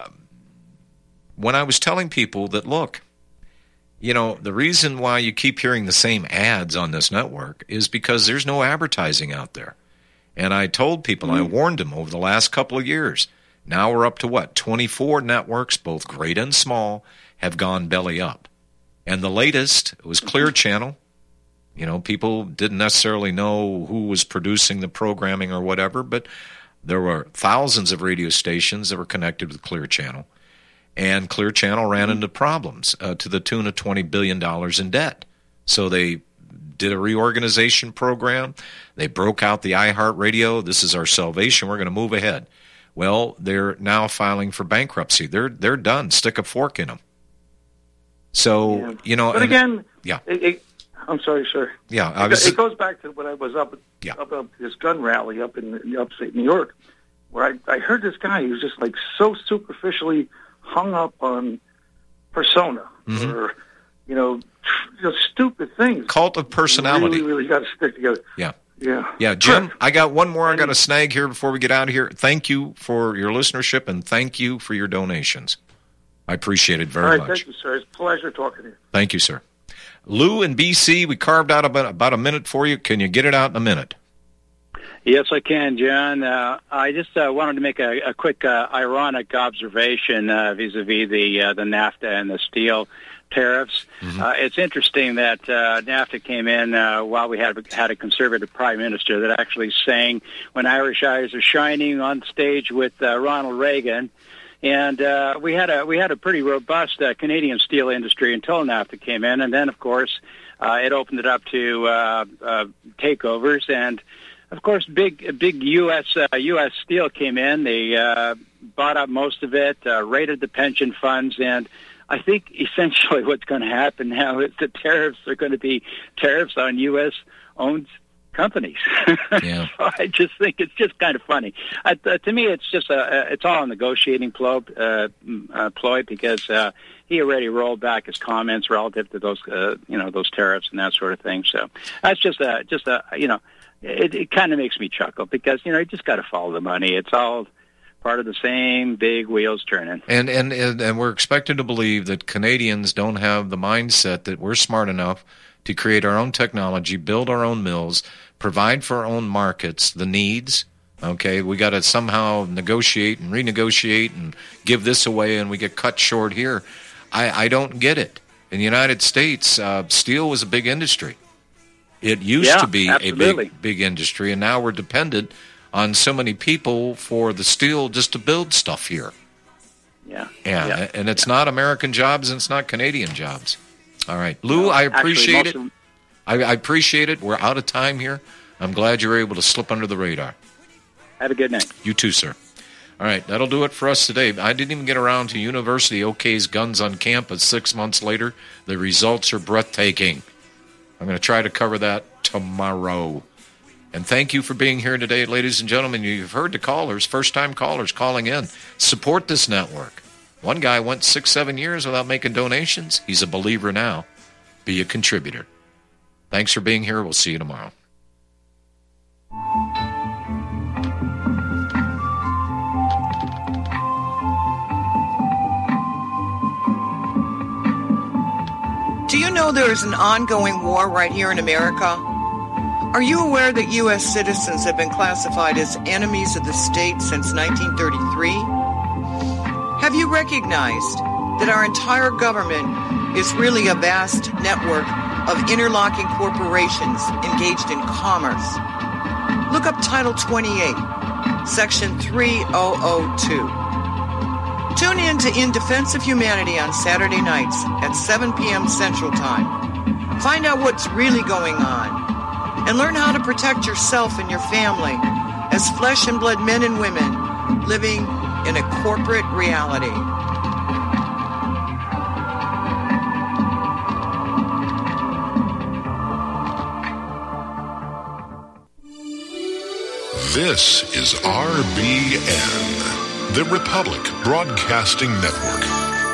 when I was telling people that, look, you know, the reason why you keep hearing the same ads on this network is because there's no advertising out there. And I told people, mm-hmm. I warned them over the last couple of years. Now we're up to what? twenty-four networks, both great and small, have gone belly up. And the latest was Clear Channel. You know, people didn't necessarily know who was producing the programming or whatever, but there were thousands of radio stations that were connected with Clear Channel. And Clear Channel ran into problems uh, to the tune of twenty billion dollars in debt. So they did a reorganization program. They broke out the iHeartRadio. This is our salvation. We're going to move ahead. Well, they're now filing for bankruptcy. They're they're done. Stick a fork in them. So, yeah. you know. But again, yeah. It, it, I'm sorry, sir. Yeah. I it, was, it goes back to when I was up, yeah. up up this gun rally up in, in upstate New York, where I, I heard this guy who was just like so superficially hung up on persona mm-hmm. or, you know, just stupid things. Cult of personality. You really, really got to stick together. Yeah. Yeah. Yeah, Jim, I got one more I got to snag here before we get out of here. Thank you for your listenership and thank you for your donations. I appreciate it very All right, much. thank you, sir. It's a pleasure talking to you. Thank you, sir. Lou in B C, we carved out about, about a minute for you. Can you get it out in a minute? Yes, I can, John. Uh, I just uh, wanted to make a, a quick uh, ironic observation uh, vis-a-vis the uh, the NAFTA and the steel tariffs. Mm-hmm. Uh, it's interesting that uh, NAFTA came in uh, while we had had a conservative prime minister that actually sang "When Irish Eyes Are Shining" on stage with uh, Ronald Reagan. And uh, we had a we had a pretty robust uh, Canadian steel industry until NAFTA came in, and then of course uh, it opened it up to uh, uh, takeovers, and of course big big U S uh, U S Steel came in. They uh, bought up most of it, uh, raided the pension funds, and I think essentially what's going to happen now is the tariffs are going to be tariffs on U S owned companies. Yeah. So I just think it's just kind of funny. Uh, to me, it's just a, it's all a negotiating ploy, uh, uh, ploy because uh, he already rolled back his comments relative to those, uh, you know, those tariffs and that sort of thing. So that's just a, just a, you know, it, it kind of makes me chuckle because, you know, you just got to follow the money. It's all part of the same big wheels turning. And, and, and, and we're expected to believe that Canadians don't have the mindset that we're smart enough to create our own technology, build our own mills, provide for our own markets, the needs. Okay, we got to somehow negotiate and renegotiate and give this away, and we get cut short here. I, I don't get it. In the United States, uh, steel was a big industry. It used yeah, to be absolutely. a big, big industry, and now we're dependent on so many people for the steel just to build stuff here. Yeah. Yeah, yeah. and it's not American jobs, and it's not Canadian jobs. All right, Lou, I appreciate Actually, it. I, I appreciate it. We're out of time here. I'm glad you were able to slip under the radar. Have a good night. You too, sir. All right, that'll do it for us today. I didn't even get around to University OK's Guns on Campus six months later. The results are breathtaking. I'm going to try to cover that tomorrow. And thank you for being here today, ladies and gentlemen. You've heard the callers, first-time callers calling in. Support this network. One guy went six, seven years without making donations. He's a believer now. Be a contributor. Thanks for being here. We'll see you tomorrow. Do you know there is an ongoing war right here in America? Are you aware that U S citizens have been classified as enemies of the state since nineteen thirty-three? Have you recognized that our entire government is really a vast network of interlocking corporations engaged in commerce? Look up Title twenty-eight, Section three thousand two. Tune in to In Defense of Humanity on Saturday nights at seven p.m. Central Time. Find out what's really going on and learn how to protect yourself and your family as flesh and blood men and women living in a corporate reality. This is R B N, the Republic Broadcasting Network.